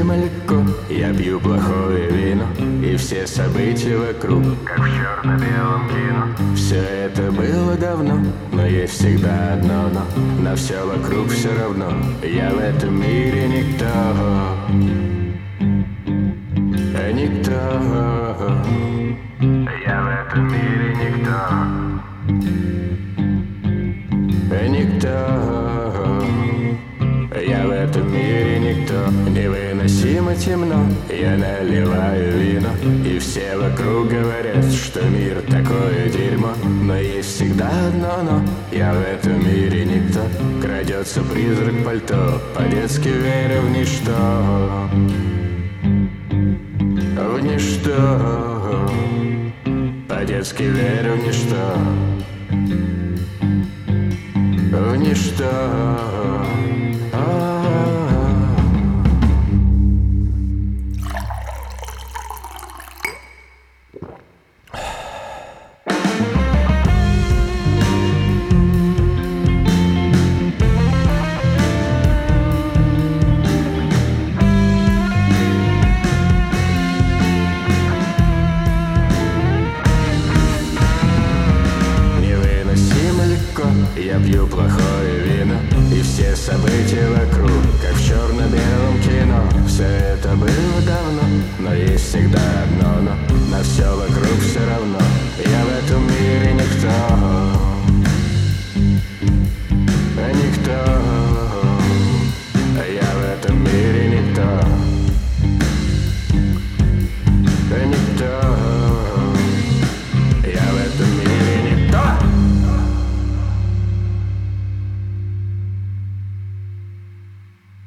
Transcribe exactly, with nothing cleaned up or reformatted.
невыносимо легко. Я пью плохое вино, и все события вокруг как в черно-белом кино. Все это было давно, но есть всегда одно но. На все вокруг все равно, я в этом мире никто. Никто. Я в этом мире никто. Никто. Я в этом мире никто. Невыносимо темно, я наливаю вино, и все вокруг говорят, что мир такое дерьмо. Но есть всегда одно но, я в этом мире никто. Крадется призрак пальто, по-детски веря в ничто. В ничто. По-детски верю в ничто. В ничто. Я пью плохое вино, и все события